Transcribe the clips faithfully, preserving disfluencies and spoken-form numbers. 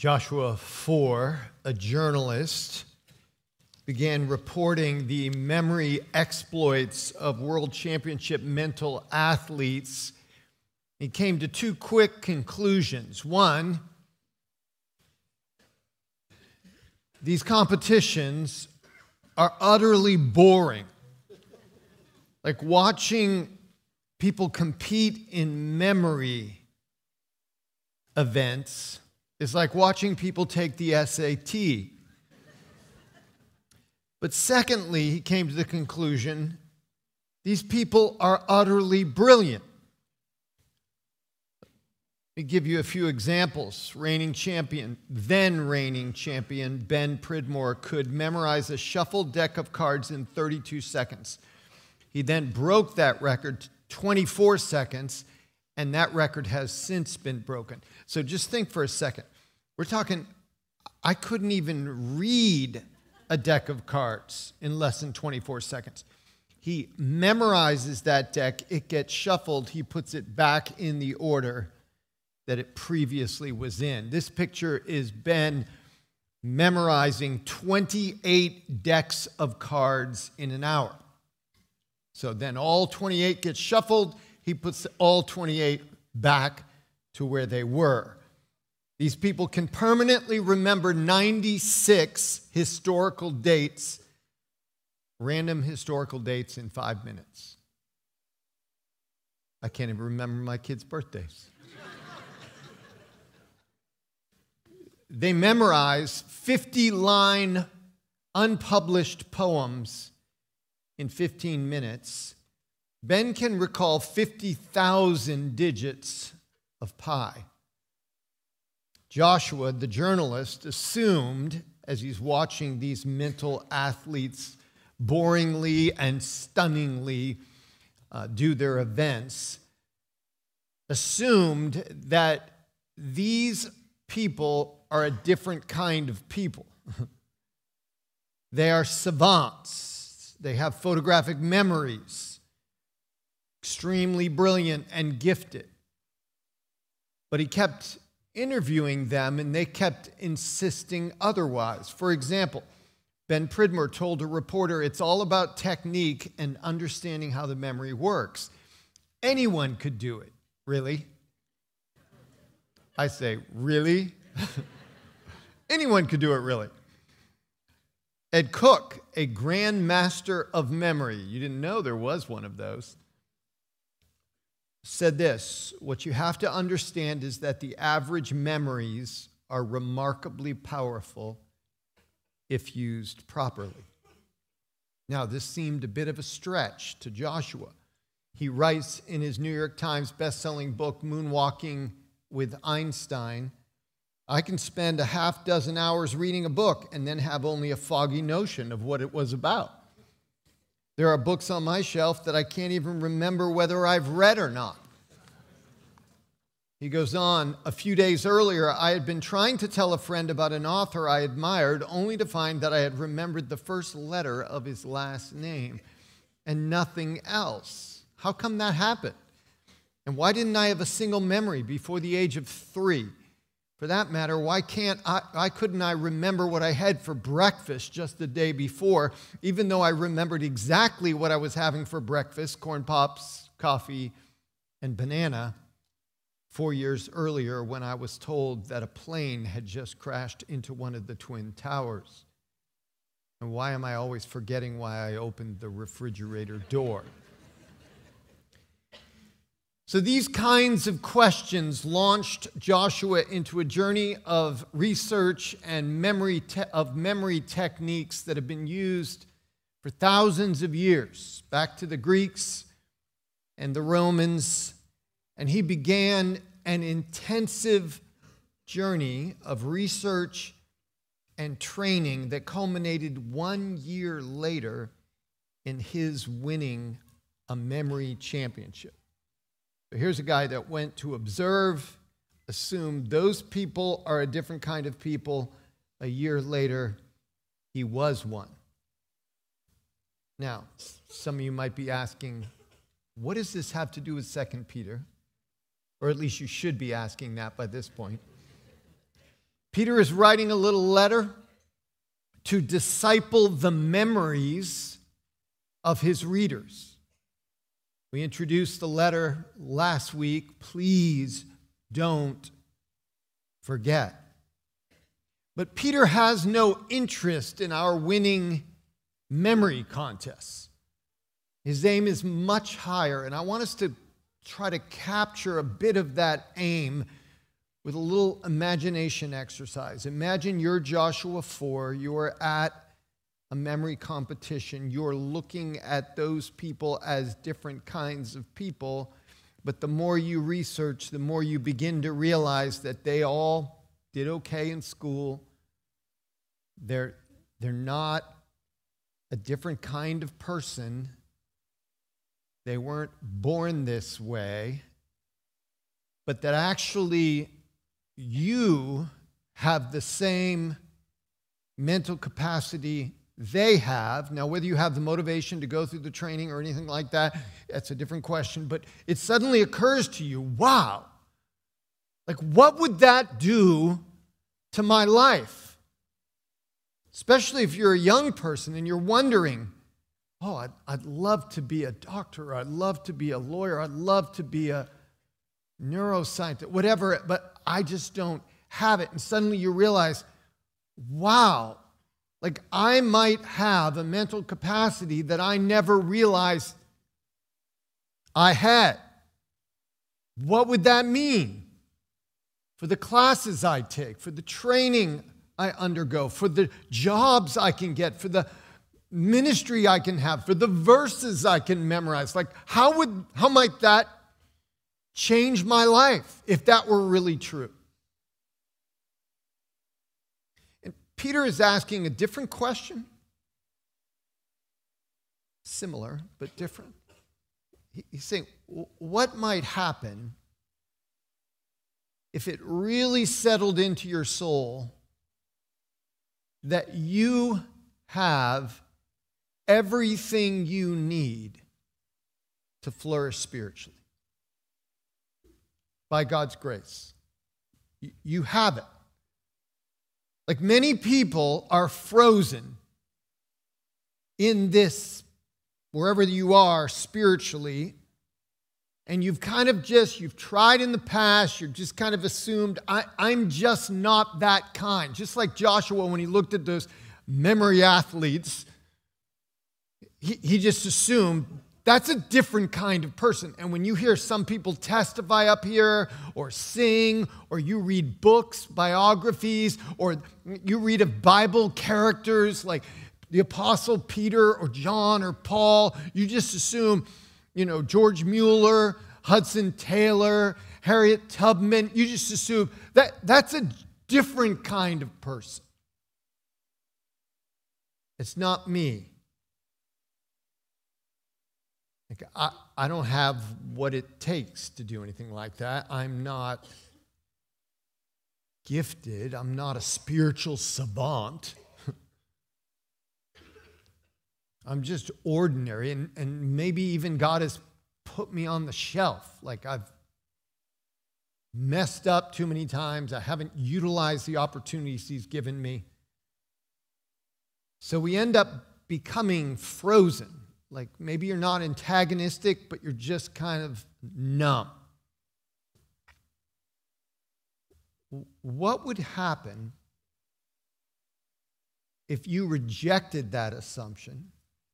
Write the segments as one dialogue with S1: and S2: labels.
S1: Joshua four, a journalist, began reporting the memory exploits of world championship mental athletes. He came to two quick conclusions. One, these competitions are utterly boring. Like watching people compete in memory events is like watching people take the S A T. But secondly, he came to the conclusion, these people are utterly brilliant. Let me give you a few examples. Reigning champion, then reigning champion, Ben Pridmore could memorize a shuffled deck of cards in thirty-two seconds. He then broke that record to twenty-four seconds, and that record has since been broken. So just think for a second. We're talking, I couldn't even read a deck of cards in less than twenty-four seconds. He memorizes that deck, it gets shuffled, he puts it back in the order that it previously was in. This picture is Ben memorizing twenty-eight decks of cards in an hour. So then all twenty-eight get shuffled, he puts all twenty-eight back to where they were. These people can permanently remember ninety-six historical dates, random historical dates in five minutes. I can't even remember my kids' birthdays. They memorize fifty-line unpublished poems in fifteen minutes. Ben can recall fifty thousand digits of pi. Joshua, the journalist, assumed, as he's watching these mental athletes boringly and stunningly uh, do their events, assumed that these people are a different kind of people. They are savants. They have photographic memories, extremely brilliant and gifted. But he kept interviewing them, and they kept insisting otherwise. For example, Ben Pridmore told a reporter, it's all about technique and understanding how the memory works. Anyone could do it. Really? I say, really? Anyone could do it, really. Ed Cook, a grand master of memory, you didn't know there was one of those, said this, what you have to understand is that the average memories are remarkably powerful if used properly. Now, this seemed a bit of a stretch to Joshua. He writes in his New York Times best-selling book, Moonwalking with Einstein, I can spend a half dozen hours reading a book and then have only a foggy notion of what it was about. There are books on my shelf that I can't even remember whether I've read or not. He goes on, a few days earlier, I had been trying to tell a friend about an author I admired, only to find that I had remembered the first letter of his last name and nothing else. How come that happened? And why didn't I have a single memory before the age of three? For that matter, why can't I, why couldn't I remember what I had for breakfast just the day before, even though I remembered exactly what I was having for breakfast, corn pops, coffee, and banana, four years earlier when I was told that a plane had just crashed into one of the Twin Towers? And why am I always forgetting why I opened the refrigerator door? So these kinds of questions launched Joshua into a journey of research and memory te- of memory techniques that have been used for thousands of years, back to the Greeks and the Romans, and he began an intensive journey of research and training that culminated one year later in his winning a memory championship. So here's a guy that went to observe, assumed those people are a different kind of people. A year later, he was one. Now, some of you might be asking, what does this have to do with Second Peter? Or at least you should be asking that by this point. Peter is writing a little letter to disciple the memories of his readers. We introduced the letter last week. Please don't forget. But Peter has no interest in our winning memory contests. His aim is much higher, and I want us to try to capture a bit of that aim with a little imagination exercise. Imagine you're Joshua four, you're at a memory competition, you're looking at those people as different kinds of people, but the more you research, the more you begin to realize that they all did okay in school. They're, they're not a different kind of person. They weren't born this way, but that actually you have the same mental capacity they have. Now, whether you have the motivation to go through the training or anything like that, that's a different question, but it suddenly occurs to you, wow, like what would that do to my life? Especially if you're a young person and you're wondering, oh, I'd, I'd love to be a doctor, I'd love to be a lawyer, I'd love to be a neuroscientist, whatever, but I just don't have it. And suddenly you realize, wow, like I might have a mental capacity that I never realized I had. What would that mean for the classes I take, for the training I undergo, for the jobs I can get, for the ministry I can have, for the verses I can memorize? Like, how would, how might that change my life if that were really true? And Peter is asking a different question, similar but different. He's saying, what might happen if it really settled into your soul that you have everything you need to flourish spiritually? By God's grace. You have it. Like many people are frozen in this, wherever you are spiritually, and you've kind of just, you've tried in the past, you've just kind of assumed, I, I'm just not that kind. Just like Joshua, when he looked at those memory athletes, he, he just assumed, that's a different kind of person. And when you hear some people testify up here or sing, or you read books, biographies, or you read of Bible characters like the Apostle Peter or John or Paul, you just assume, you know, George Mueller, Hudson Taylor, Harriet Tubman, you just assume that that's a different kind of person. It's not me. Like, I, I don't have what it takes to do anything like that. I'm not gifted. I'm not a spiritual savant. I'm just ordinary, and, and maybe even God has put me on the shelf. Like I've messed up too many times. I haven't utilized the opportunities He's given me. So we end up becoming frozen. Like maybe you're not antagonistic, but you're just kind of numb. What would happen if you rejected that assumption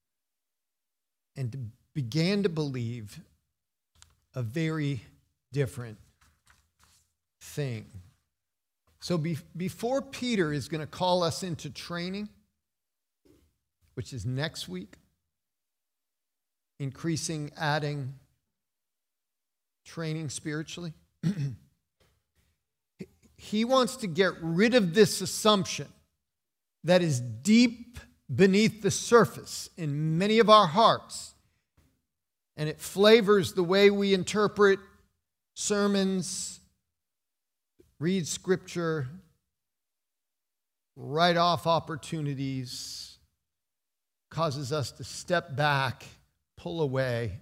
S1: and began to believe a very different thing? So be, before Peter is going to call us into training, which is next week, increasing, adding, training spiritually, he wants to get rid of this assumption that is deep beneath the surface in many of our hearts, and it flavors the way we interpret sermons, read scripture, write off opportunities, causes us to step back, pull away.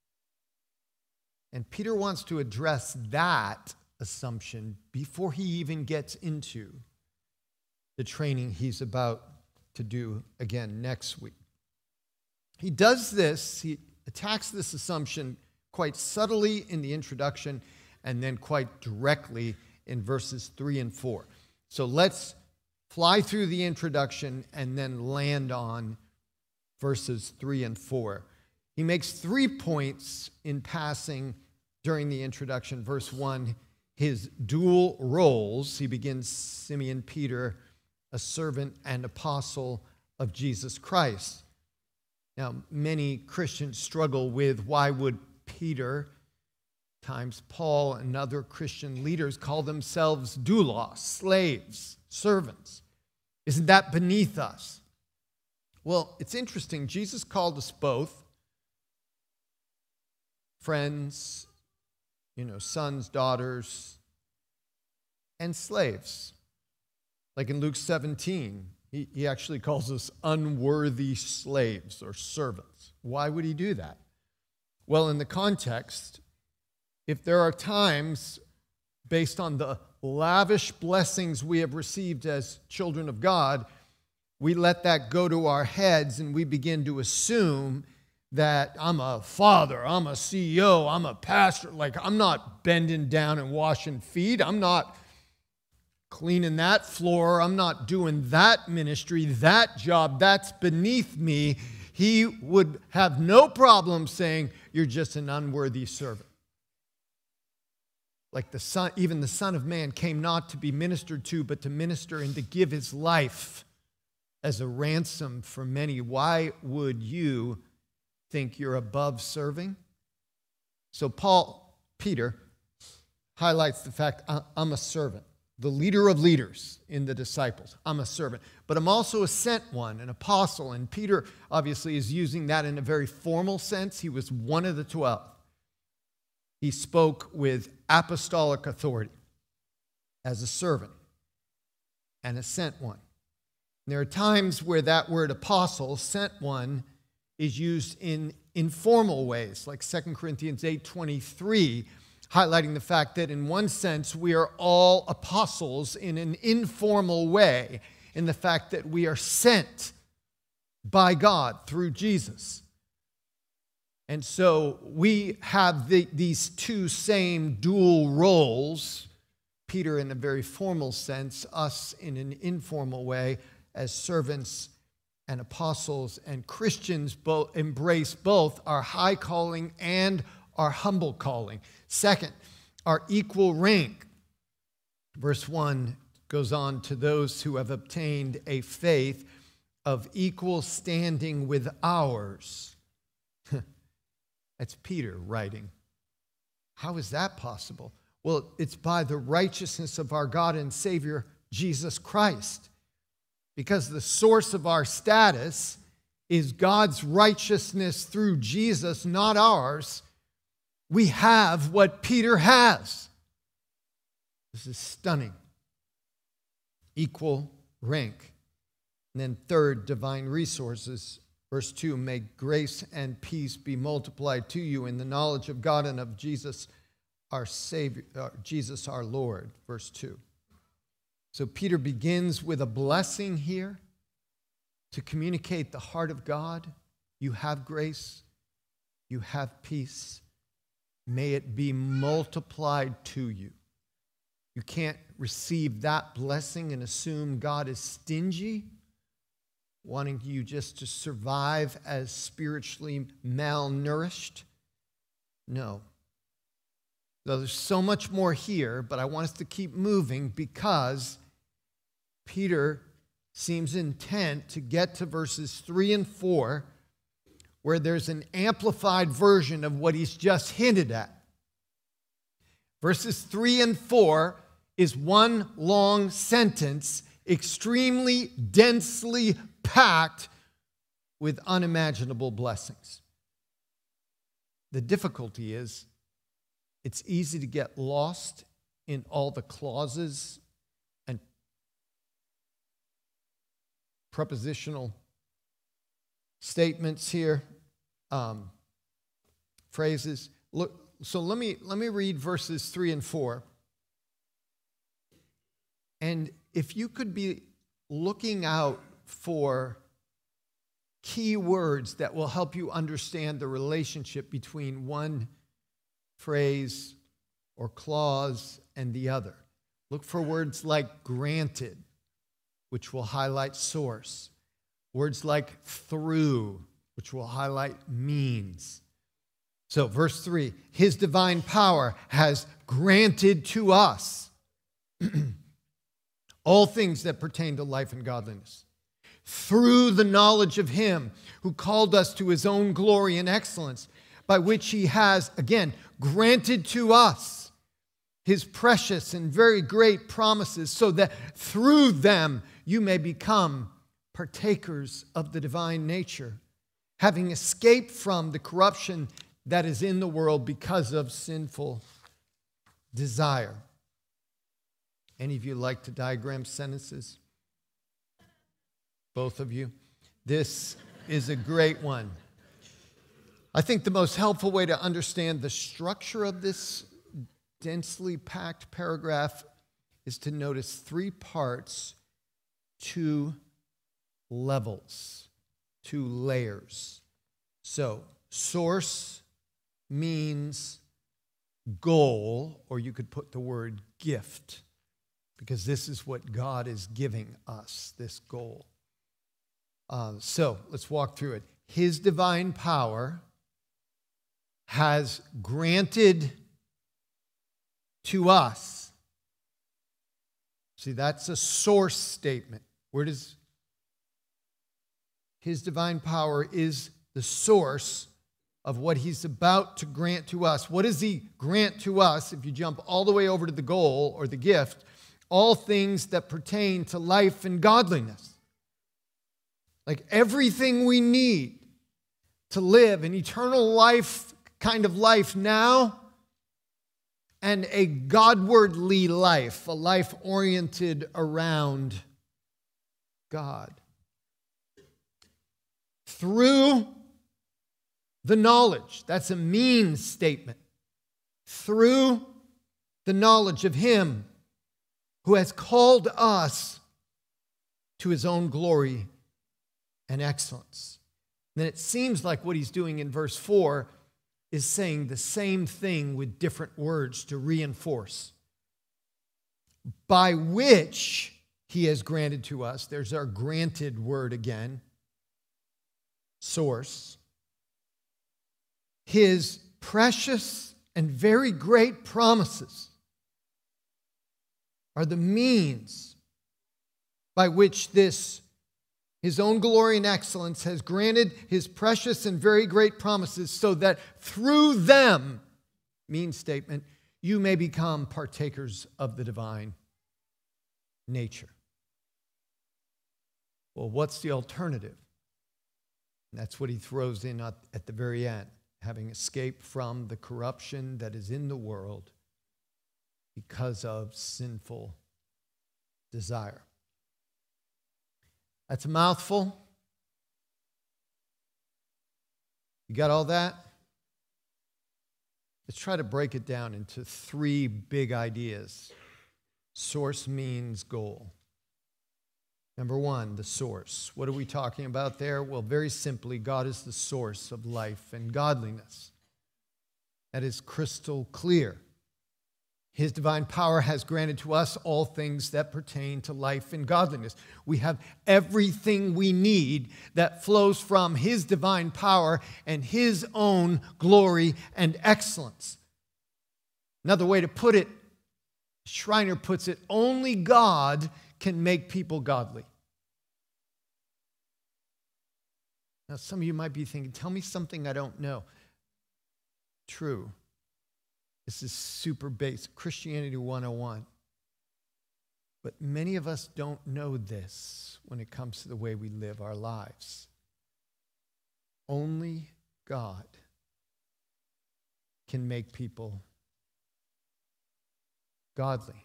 S1: And Peter wants to address that assumption before he even gets into the training he's about to do again next week. He does this, he attacks this assumption quite subtly in the introduction and then quite directly in verses three and four. So let's fly through the introduction and then land on verses three and four. He makes three points in passing during the introduction. Verse one, his dual roles. He begins Simeon Peter, a servant and apostle of Jesus Christ. Now, many Christians struggle with why would Peter, times Paul, and other Christian leaders call themselves doulos, slaves, servants. Isn't that beneath us? Well, it's interesting. Jesus called us both friends, you know, sons, daughters, and slaves. Like in Luke seventeen, he, he actually calls us unworthy slaves or servants. Why would he do that? Well, in the context, if there are times based on the lavish blessings we have received as children of God, we let that go to our heads and we begin to assume that I'm a father, I'm a C E O, I'm a pastor. Like, I'm not bending down and washing feet. I'm not cleaning that floor. I'm not doing that ministry, that job. That's beneath me. He would have no problem saying, you're just an unworthy servant. Like the son, even the Son of Man came not to be ministered to, but to minister and to give his life as a ransom for many. Why would you think you're above serving? So Paul, Peter, highlights the fact, I'm a servant, the leader of leaders in the disciples. I'm a servant, but I'm also a sent one, an apostle. And Peter obviously is using that in a very formal sense. He was one of the twelve. He spoke with apostolic authority as a servant and a sent one. And there are times where that word apostle, sent one, is used in informal ways, like Second Corinthians eight twenty-three, highlighting the fact that in one sense we are all apostles in an informal way, in the fact that we are sent by God through Jesus. And so we have the, these two same dual roles, Peter in a very formal sense, us in an informal way, as servants and apostles, and Christians both embrace both our high calling and our humble calling. Second, our equal rank. Verse one goes on, to those who have obtained a faith of equal standing with ours. That's Peter writing. How is that possible? Well, it's by the righteousness of our God and Savior, Jesus Christ. Because the source of our status is God's righteousness through Jesus, not ours. We have what Peter has. This is stunning. Equal rank. And then third, divine resources. Verse two, may grace and peace be multiplied to you in the knowledge of God and of Jesus our Savior, uh, Jesus our Lord. Verse two. So Peter begins with a blessing here to communicate the heart of God. You have grace, you have peace. May it be multiplied to you. You can't receive that blessing and assume God is stingy, wanting you just to survive as spiritually malnourished. No. So there's so much more here, but I want us to keep moving because Peter seems intent to get to verses three and four, where there's an amplified version of what he's just hinted at. Verses three and four is one long sentence, extremely densely packed with unimaginable blessings. The difficulty is it's easy to get lost in all the clauses and prepositional statements here, um, phrases. Look, so let me let me read verses three and four. And if you could be looking out for key words that will help you understand the relationship between one phrase or clause and the other. Look for words like granted, which will highlight source. Words like through, which will highlight means. So, verse three, his divine power has granted to us all things that pertain to life and godliness, through the knowledge of him who called us to his own glory and excellence, by which he has, again, granted to us his precious and very great promises, so that through them you may become partakers of the divine nature, having escaped from the corruption that is in the world because of sinful desire. Any of you like to diagram sentences? Both of you? This is a great one. I think the most helpful way to understand the structure of this densely packed paragraph is to notice three parts, two levels, two layers. So, source means goal, or you could put the word gift, because this is what God is giving us, this goal. Uh, so, let's walk through it. His divine power has granted to us. See, that's a source statement. Where does his divine power is the source of what he's about to grant to us. What does he grant to us? If you jump all the way over to the goal or the gift, all things that pertain to life and godliness. Like everything we need to live an eternal life, kind of life now, and a Godwardly life, a life oriented around God. Through the knowledge, that's a means statement. Through the knowledge of him who has called us to his own glory and excellence. And then it seems like what he's doing in verse four is saying the same thing with different words to reinforce. By which he has granted to us, there's our granted word again, source, his precious and very great promises are the means by which this, his own glory and excellence, has granted his precious and very great promises, so that through them, means statement, you may become partakers of the divine nature. Well, what's the alternative? And that's what he throws in at, at the very end. Having escaped from the corruption that is in the world because of sinful desire. That's a mouthful. You got all that? Let's try to break it down into three big ideas. Source means goal. Number one, the source. What are we talking about there? Well, very simply, God is the source of life and godliness. That is crystal clear. His divine power has granted to us all things that pertain to life and godliness. We have everything we need that flows from his divine power and his own glory and excellence. Another way to put it, Schreiner puts it, only God can make people godly. Now, some of you might be thinking, tell me something I don't know. True. This is super basic, Christianity one oh one. But many of us don't know this when it comes to the way we live our lives. Only God can make people godly.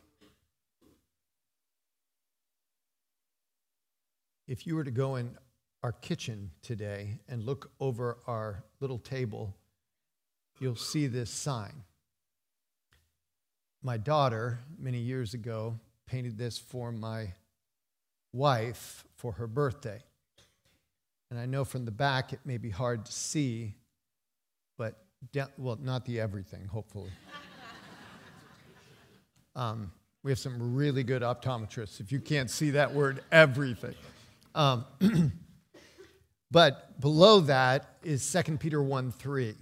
S1: If you were to go in our kitchen today and look over our little table, you'll see this sign. My daughter, many years ago, painted this for my wife for her birthday. And I know from the back it may be hard to see, but, de- well, not the everything, hopefully. um, we have some really good optometrists, if you can't see that word, everything. Um, but below that is Second Peter one three.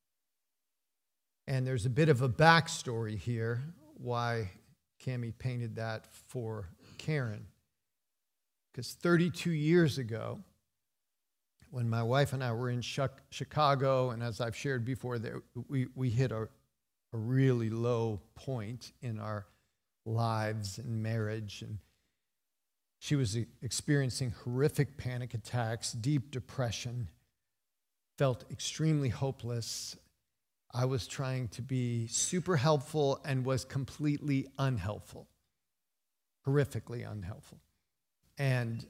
S1: And there's a bit of a backstory here why Cammie painted that for Karen. Because thirty-two years ago, when my wife and I were in Chicago, and as I've shared before, there, we, we hit a, a really low point in our lives and marriage. And she was experiencing horrific panic attacks, deep depression, felt extremely hopeless. I was trying to be super helpful and was completely unhelpful, horrifically unhelpful. And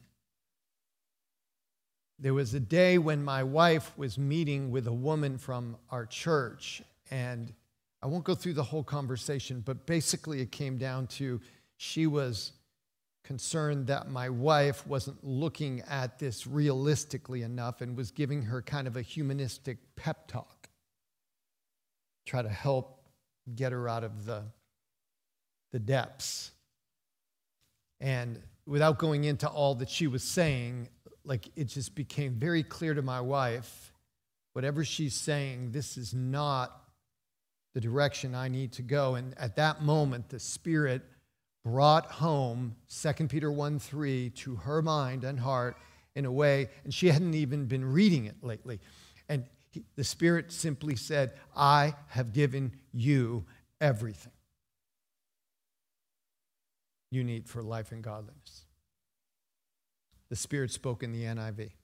S1: there was a day when my wife was meeting with a woman from our church, and I won't go through the whole conversation, but basically it came down to she was concerned that my wife wasn't looking at this realistically enough and was giving her kind of a humanistic pep talk, try to help get her out of the, the depths. And without going into all that she was saying, like it just became very clear to my wife, whatever she's saying, this is not the direction I need to go. And at that moment, the Spirit brought home Second Peter one three to her mind and heart in a way, and she hadn't even been reading it lately. And he, the Spirit simply said, I have given you everything you need for life and godliness. The Spirit spoke in the N I V.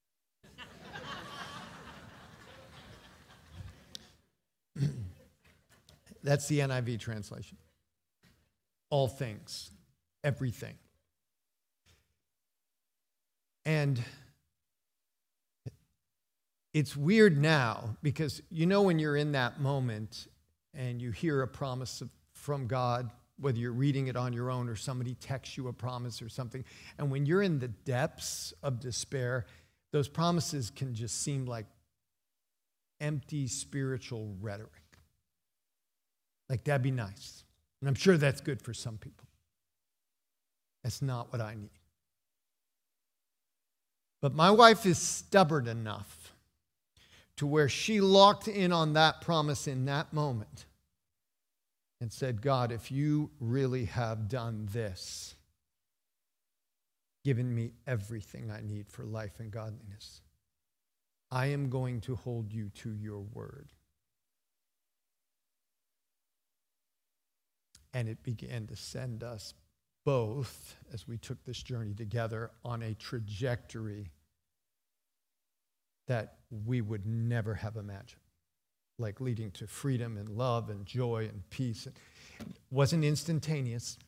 S1: That's the N I V translation. All things, everything. And it's weird now because you know when you're in that moment and you hear a promise of, from God, whether you're reading it on your own or somebody texts you a promise or something, and when you're in the depths of despair, those promises can just seem like empty spiritual rhetoric. Like, that'd be nice. And I'm sure that's good for some people. That's not what I need. But my wife is stubborn enough to where she locked in on that promise in that moment and said, God, if you really have done this, given me everything I need for life and godliness, I am going to hold you to your word. And it began to send us both, as we took this journey together, on a trajectory that we would never have imagined, like leading to freedom and love and joy and peace. It wasn't instantaneous,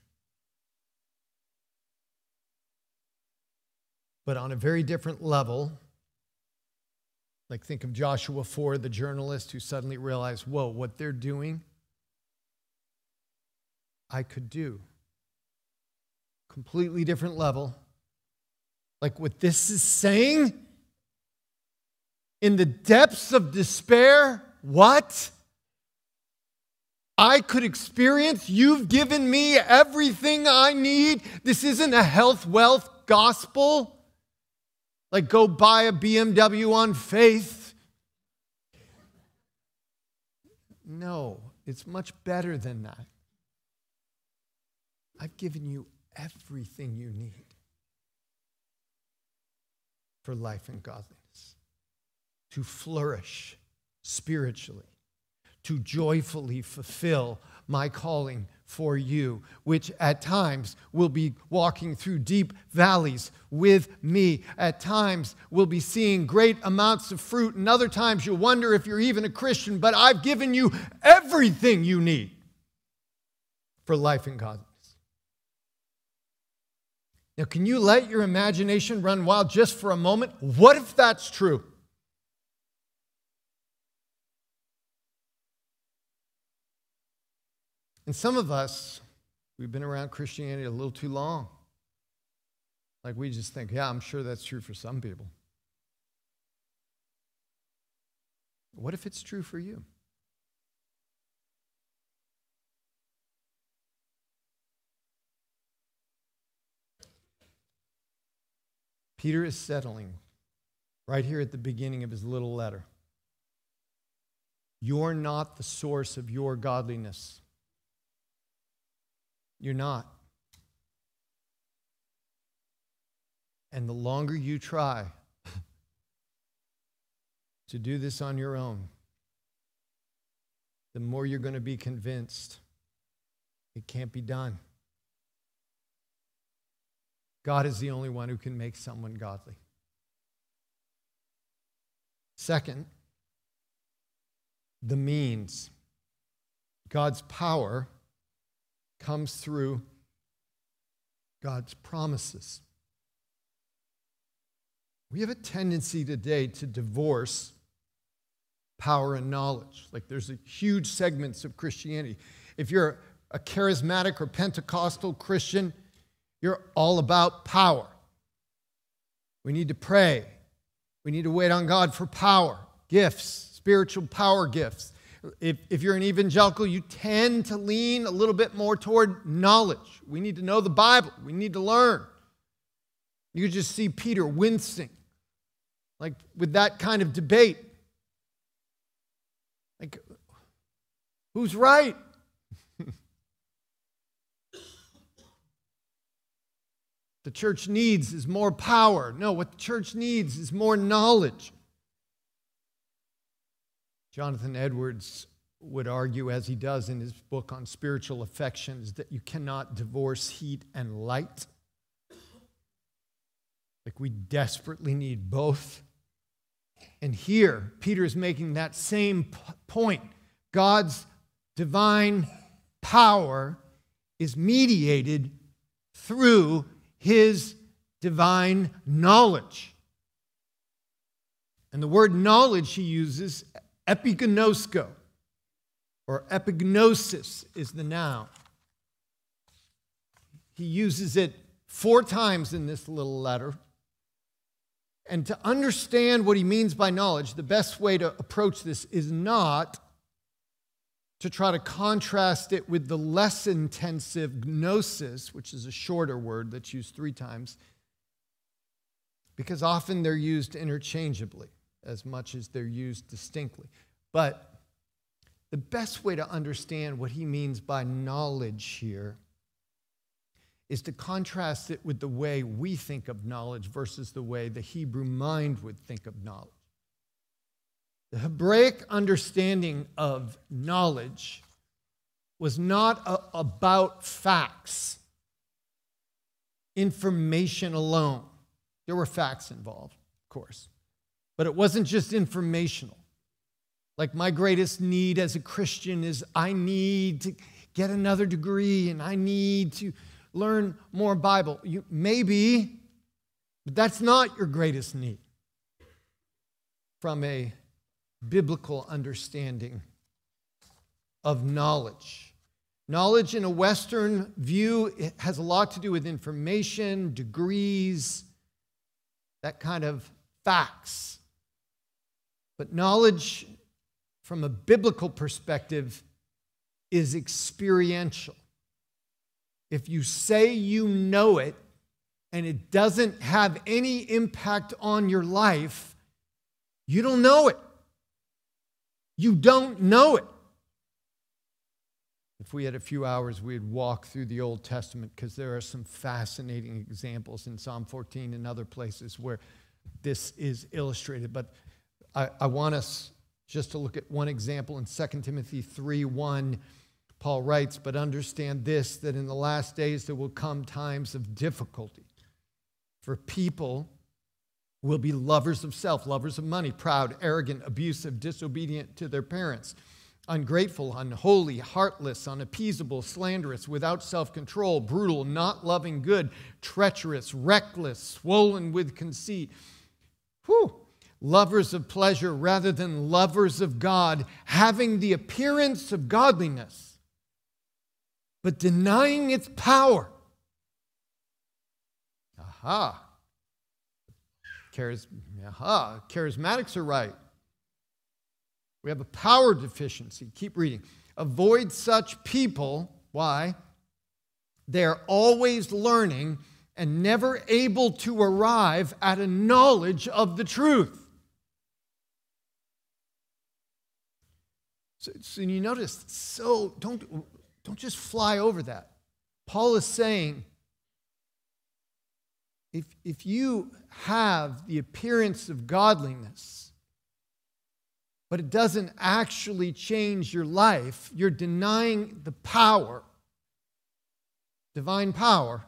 S1: but on a very different level. Like, think of Joshua four, the journalist who suddenly realized, whoa, what they're doing, I could do. Completely different level. Like what this is saying, in the depths of despair, what? I could experience, you've given me everything I need. This isn't a health, wealth gospel. Like go buy a B M W on faith. No, it's much better than that. I've given you everything you need for life and godliness, to flourish spiritually, to joyfully fulfill my calling for you, which at times will be walking through deep valleys with me. At times we'll be seeing great amounts of fruit, and other times you'll wonder if you're even a Christian, but I've given you everything you need for life and godliness. Now, can you let your imagination run wild just for a moment? What if that's true? And some of us, we've been around Christianity a little too long. Like we just think, yeah, I'm sure that's true for some people. What if it's true for you? Peter is settling right here at the beginning of his little letter. You're not the source of your godliness. You're not. And the longer you try to do this on your own, the more you're going to be convinced it can't be done. God is the only one who can make someone godly. Second, the means. God's power comes through God's promises. We have a tendency today to divorce power and knowledge. Like there's a huge segments of Christianity. If you're a charismatic or Pentecostal Christian, you're all about power. We need to pray. We need to wait on God for power, gifts, spiritual power gifts. If, if you're an evangelical, you tend to lean a little bit more toward knowledge. We need to know the Bible. We need to learn. You just see Peter wincing, like with that kind of debate. Like, who's right? The church needs is more power. No, what the church needs is more knowledge. Jonathan Edwards would argue, as he does in his book on spiritual affections, that you cannot divorce heat and light. Like we desperately need both. And here, Peter is making that same p- point. God's divine power is mediated through his divine knowledge. And the word knowledge he uses, epignosko, or epignosis is the noun. He uses it four times in this little letter. And to understand what he means by knowledge, the best way to approach this is not to try to contrast it with the less intensive gnosis, which is a shorter word that's used three times, because often they're used interchangeably as much as they're used distinctly. But the best way to understand what he means by knowledge here is to contrast it with the way we think of knowledge versus the way the Hebrew mind would think of knowledge. The Hebraic understanding of knowledge was not a, about facts, information alone. There were facts involved, of course, but it wasn't just informational. Like my greatest need as a Christian is I need to get another degree and I need to learn more Bible. You, maybe, but that's not your greatest need from a biblical understanding of knowledge. Knowledge in a Western view, it has a lot to do with information, degrees, that kind of facts. But knowledge from a biblical perspective is experiential. If you say you know it and it doesn't have any impact on your life, you don't know it. You don't know it. If we had a few hours, we'd walk through the Old Testament because there are some fascinating examples in Psalm fourteen and other places where this is illustrated. But I, I want us just to look at one example in Second Timothy three one. Paul writes, "But understand this, that in the last days there will come times of difficulty. For people will be lovers of self, lovers of money, proud, arrogant, abusive, disobedient to their parents, ungrateful, unholy, heartless, unappeasable, slanderous, without self-control, brutal, not loving good, treacherous, reckless, swollen with conceit. Whew. Lovers of pleasure rather than lovers of God, having the appearance of godliness, but denying its power." Ah. Aha. Charis, aha. Charismatics are right. We have a power deficiency. Keep reading. Avoid such people. Why? They're always learning and never able to arrive at a knowledge of the truth. So, so you notice, so don't, don't just fly over that. Paul is saying, if, if you have the appearance of godliness, but it doesn't actually change your life, you're denying the power, divine power.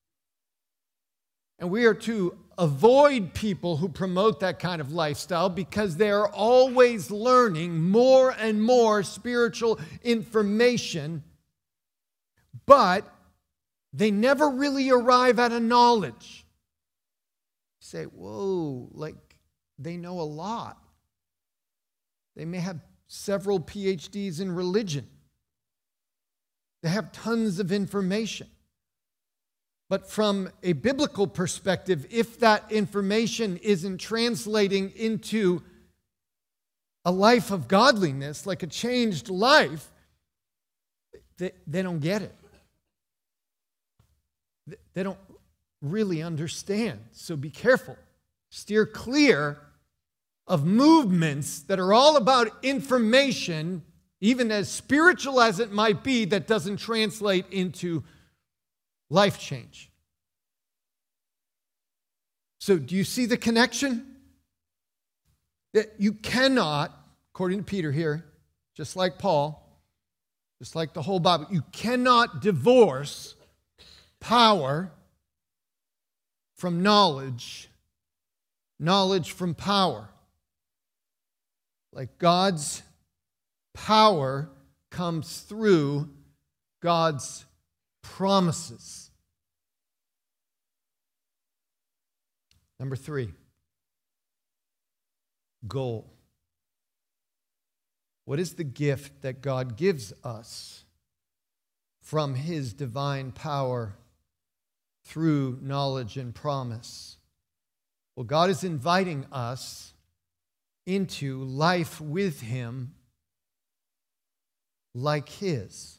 S1: And we are to avoid people who promote that kind of lifestyle because they are always learning more and more spiritual information, but they never really arrive at a knowledge. You say, whoa, like they know a lot. They may have several P H Ds in religion. They have tons of information. But from a biblical perspective, if that information isn't translating into a life of godliness, like a changed life, they, they don't get it. They don't really understand. So be careful. Steer clear of movements that are all about information, even as spiritual as it might be, that doesn't translate into life change. So do you see the connection? That you cannot, according to Peter here, just like Paul, just like the whole Bible, you cannot divorce power from knowledge, knowledge from power. Like God's power comes through God's promises. Number three, goal. What is the gift that God gives us from His divine power through knowledge and promise? Well, God is inviting us into life with Him like His.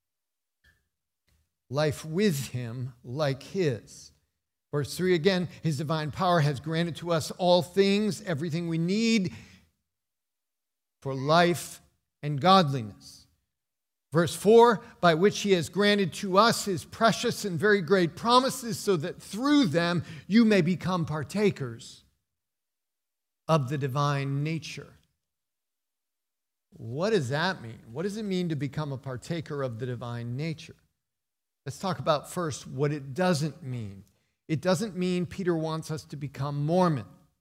S1: Life with Him like His. Verse three again, His divine power has granted to us all things, everything we need for life and godliness. Verse four, by which He has granted to us His precious and very great promises, so that through them you may become partakers of the divine nature. What does that mean? What does it mean to become a partaker of the divine nature? Let's talk about first what it doesn't mean. It doesn't mean Peter wants us to become Mormon.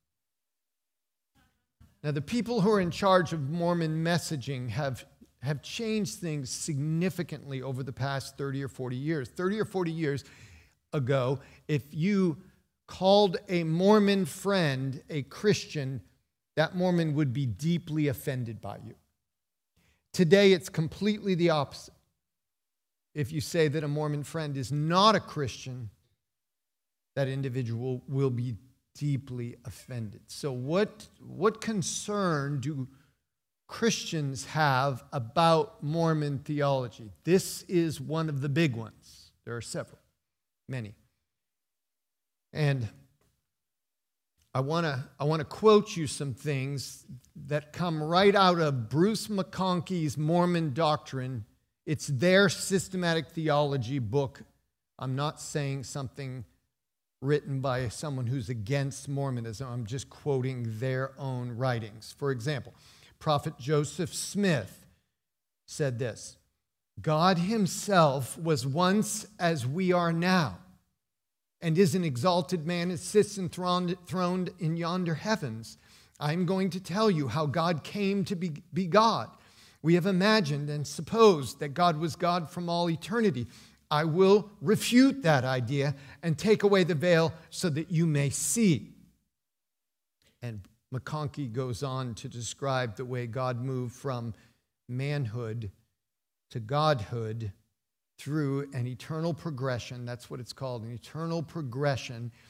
S1: Now, the people who are in charge of Mormon messaging have, have changed things significantly over the past thirty or forty years. thirty or forty years ago, if you called a Mormon friend a Christian, that Mormon would be deeply offended by you. Today, it's completely the opposite. If you say that a Mormon friend is not a Christian, that individual will be deeply offended. So what, what concern do Christians have about Mormon theology? This is one of the big ones. There are several, many. And I want to I want to quote you some things that come right out of Bruce McConkie's Mormon Doctrine. It's their systematic theology book. I'm not saying something written by someone who's against Mormonism. I'm just quoting their own writings. For example, Prophet Joseph Smith said this: God Himself was once as we are now, and is an exalted man and sits enthroned, throned in yonder heavens. I'm going to tell you how God came to be, be God. We have imagined and supposed that God was God from all eternity. I will refute that idea and take away the veil so that you may see. And McConkie goes on to describe the way God moved from manhood to godhood through an eternal progression. That's what it's called, an eternal progression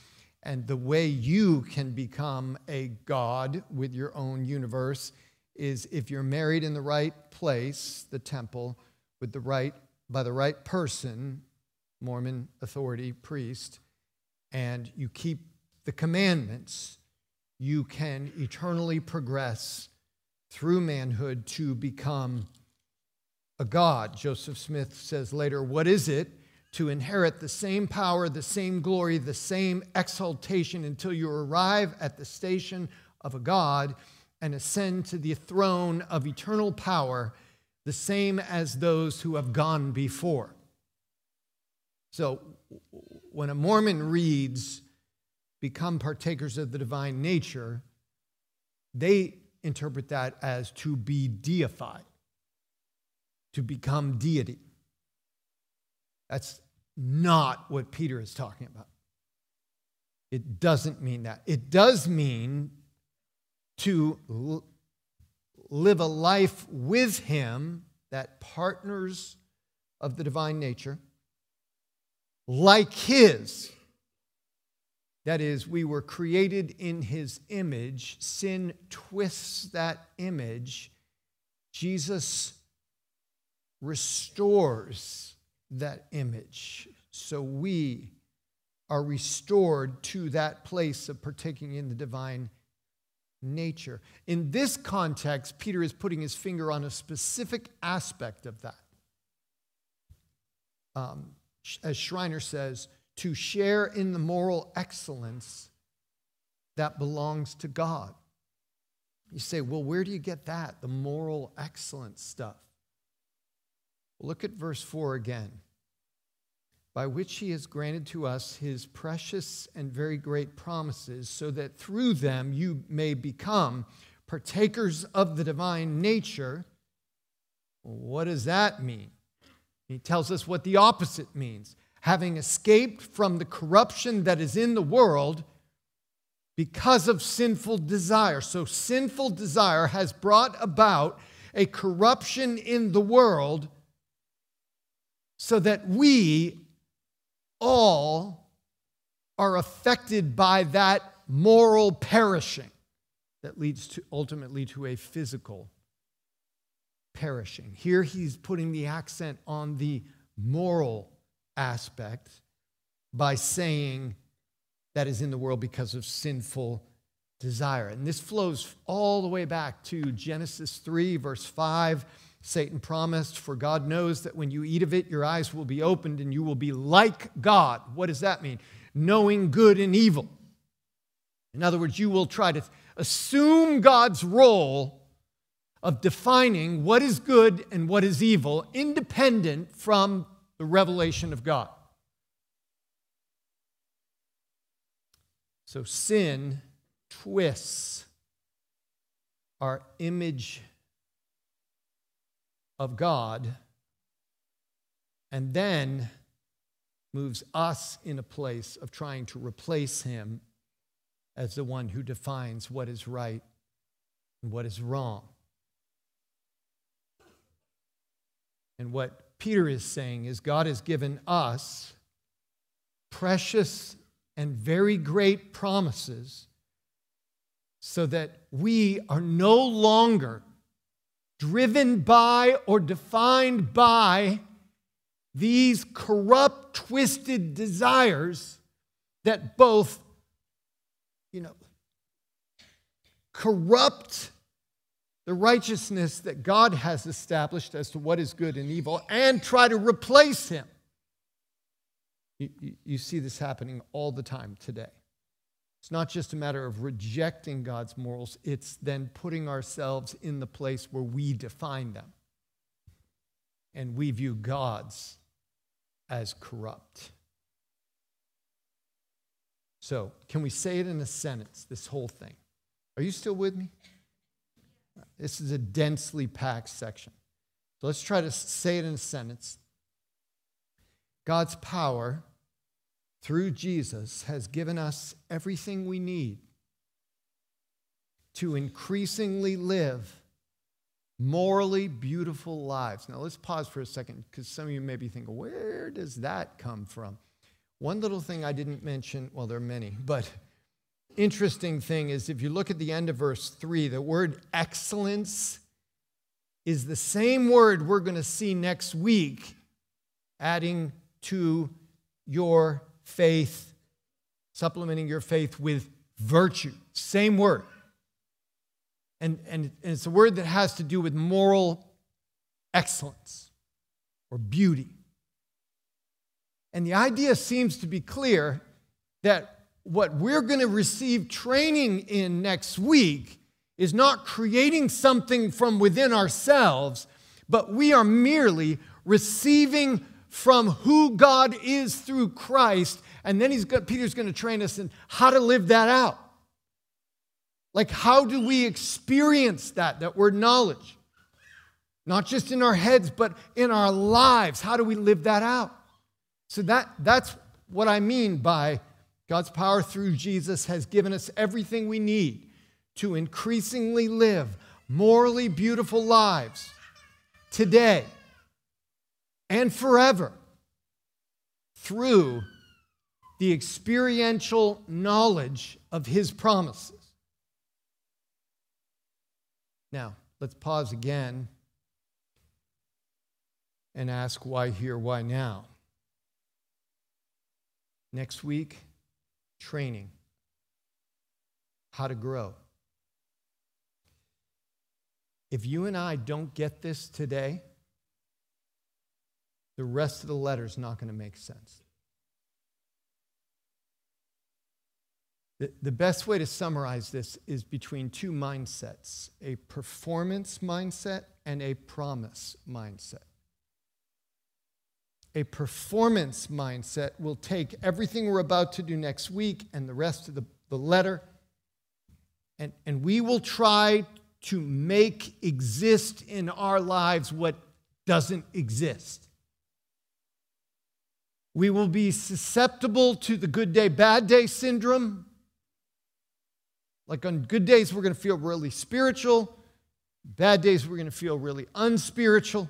S1: And the way you can become a God with your own universe is if you're married in the right place, the temple, with the right, by the right person, Mormon authority, priest, and you keep the commandments, you can eternally progress through manhood to become a God. Joseph Smith says later, what is it to inherit the same power, the same glory, the same exaltation until you arrive at the station of a God and ascend to the throne of eternal power, the same as those who have gone before. So when a Mormon reads, become partakers of the divine nature, they interpret that as to be deified, to become deity. That's not what Peter is talking about. It doesn't mean that. It does mean to l- live a life with him that partners of the divine nature, like his. That is, we were created in his image. Sin twists that image. Jesus restores that image. So we are restored to that place of partaking in the divine nature. In this context, Peter is putting his finger on a specific aspect of that. Um, as Schreiner says, to share in the moral excellence that belongs to God. You say, well, where do you get that, the moral excellence stuff? Look at verse four again. By which he has granted to us his precious and very great promises, so that through them you may become partakers of the divine nature. What does that mean? He tells us what the opposite means. Having escaped from the corruption that is in the world because of sinful desire. So sinful desire has brought about a corruption in the world so that we all are affected by that moral perishing that leads to ultimately to a physical perishing. Here he's putting the accent on the moral aspect by saying that is in the world because of sinful desire. And this flows all the way back to Genesis three, verse five. Satan promised, for God knows that when you eat of it, your eyes will be opened and you will be like God. What does that mean? Knowing good and evil. In other words, you will try to assume God's role of defining what is good and what is evil, independent from the revelation of God. So sin twists our image of God and then moves us in a place of trying to replace him as the one who defines what is right and what is wrong. And what Peter is saying is God has given us precious and very great promises so that we are no longer driven by or defined by these corrupt, twisted desires that both, you know, corrupt the righteousness that God has established as to what is good and evil and try to replace him. You, you, you see this happening all the time today. It's not just a matter of rejecting God's morals, it's then putting ourselves in the place where we define them. And we view God's as corrupt. So, can we say it in a sentence, this whole thing? Are you still with me? This is a densely packed section. So let's try to say it in a sentence. God's power through Jesus has given us everything we need to increasingly live morally beautiful lives. Now let's pause for a second because some of you may be thinking, where does that come from? One little thing I didn't mention, well, there are many, but interesting thing is if you look at the end of verse three, the word excellence is the same word we're going to see next week, adding to your faith, supplementing your faith with virtue. Same word. And, and, and it's a word that has to do with moral excellence or beauty. And the idea seems to be clear that what we're going to receive training in next week is not creating something from within ourselves, but we are merely receiving from who God is through Christ, and then he's got, Peter's going to train us in how to live that out. Like, how do we experience that, that word knowledge? Not just in our heads, but in our lives. How do we live that out? So that, that's what I mean by God's power through Jesus has given us everything we need to increasingly live morally beautiful lives today and forever through the experiential knowledge of his promises. Now, let's pause again and ask why here, why now? Next week, training. How to grow. If you and I don't get this today, the rest of the letter is not going to make sense. The, the best way to summarize this is between two mindsets, a performance mindset and a promise mindset. A performance mindset will take everything we're about to do next week and the rest of the, the letter, and, and we will try to make exist in our lives what doesn't exist. We will be susceptible to the good day, bad day syndrome. Like on good days, we're going to feel really spiritual. Bad days, we're going to feel really unspiritual.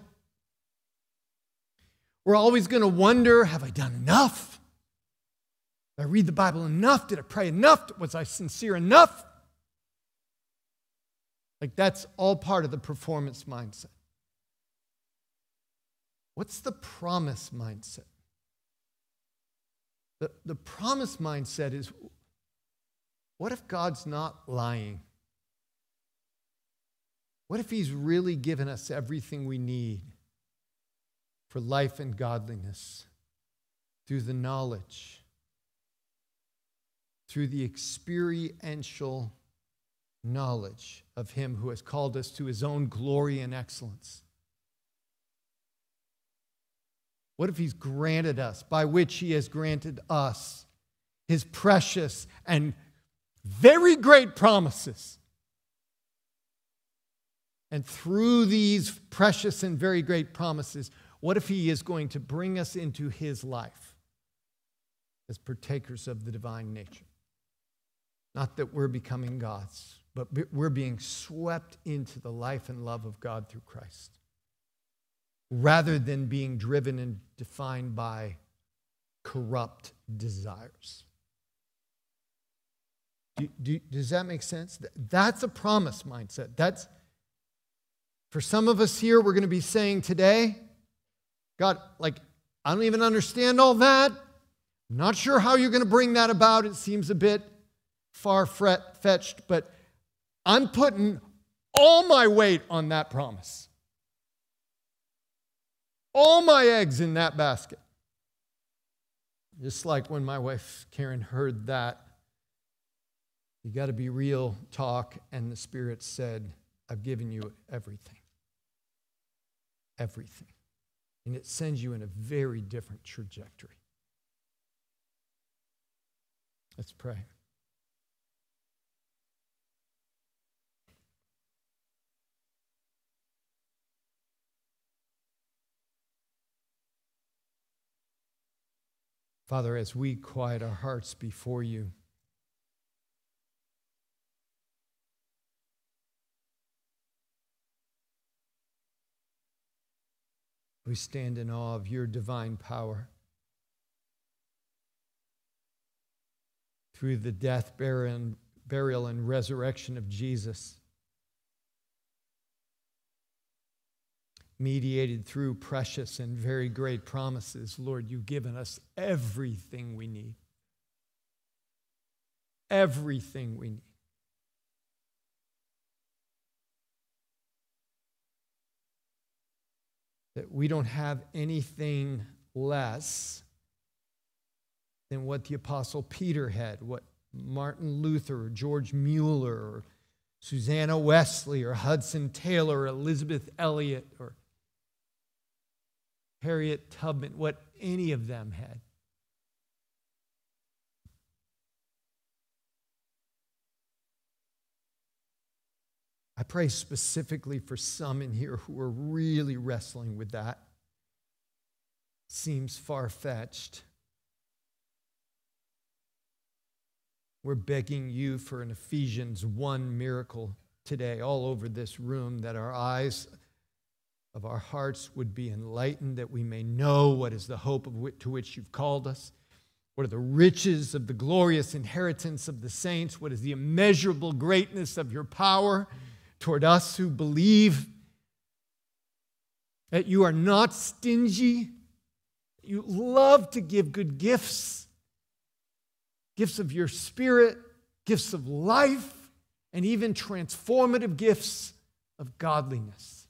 S1: We're always going to wonder, have I done enough? Did I read the Bible enough? Did I pray enough? Was I sincere enough? Like that's all part of the performance mindset. What's the promise mindset? The, the promise mindset is, what if God's not lying? What if he's really given us everything we need for life and godliness through the knowledge, through the experiential knowledge of him who has called us to his own glory and excellence? What if he's granted us, by which he has granted us, his precious and very great promises? And through these precious and very great promises, what if he is going to bring us into his life as partakers of the divine nature? Not that we're becoming gods, but we're being swept into the life and love of God through Christ, rather than being driven and defined by corrupt desires. Do, do, does that make sense? That's a promise mindset. That's, for some of us here, we're going to be saying today, God, like, I don't even understand all that. I'm not sure how you're going to bring that about. It seems a bit far-fetched, but I'm putting all my weight on that promise. All my eggs in that basket. Just like when my wife Karen heard that, you got to be real talk, and the Spirit said, I've given you everything. Everything. And it sends you in a very different trajectory. Let's pray. Father, as we quiet our hearts before you, we stand in awe of your divine power. through the death, burial, burial, and resurrection of Jesus, mediated through precious and very great promises, Lord, you've given us everything we need. Everything we need. That we don't have anything less than what the Apostle Peter had, what Martin Luther or George Mueller or Susanna Wesley or Hudson Taylor or Elizabeth Elliot or Harriet Tubman, what any of them had. I pray specifically for some in here who are really wrestling with that. Seems far-fetched. We're begging you for an Ephesians one miracle today all over this room, that our eyes of our hearts would be enlightened, that we may know what is the hope of which, to which you've called us, what are the riches of the glorious inheritance of the saints, what is the immeasurable greatness of your power toward us who believe, that you are not stingy, you love to give good gifts, gifts of your spirit, gifts of life, and even transformative gifts of godliness.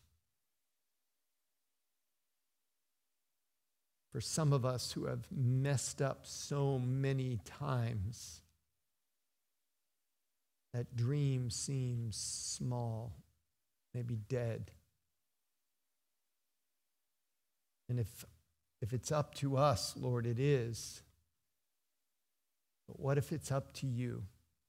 S1: For some of us who have messed up so many times, that dream seems small, maybe dead. And if, if it's up to us, Lord, it is. But what if it's up to you?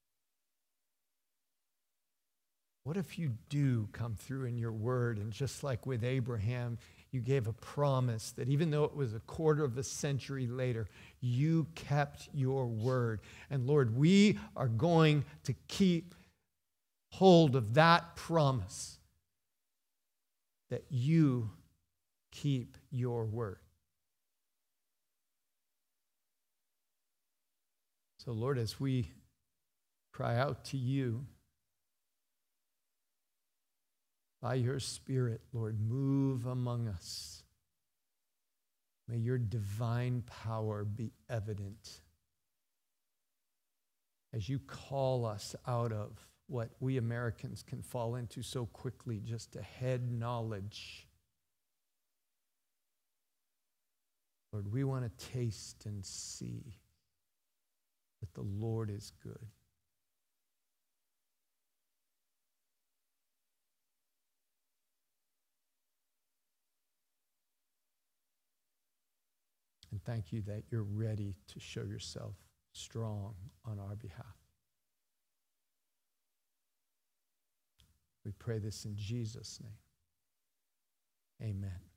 S1: What if you do come through in your word, and just like with Abraham, you gave a promise that even though it was a quarter of a century later, you kept your word. And Lord, we are going to keep hold of that promise, that you keep your word. So Lord, as we cry out to you, by your Spirit, Lord, move among us. May your divine power be evident as you call us out of what we Americans can fall into so quickly, just a head knowledge. Lord, we want to taste and see that the Lord is good. And thank you that you're ready to show yourself strong on our behalf. We pray this in Jesus' name. Amen.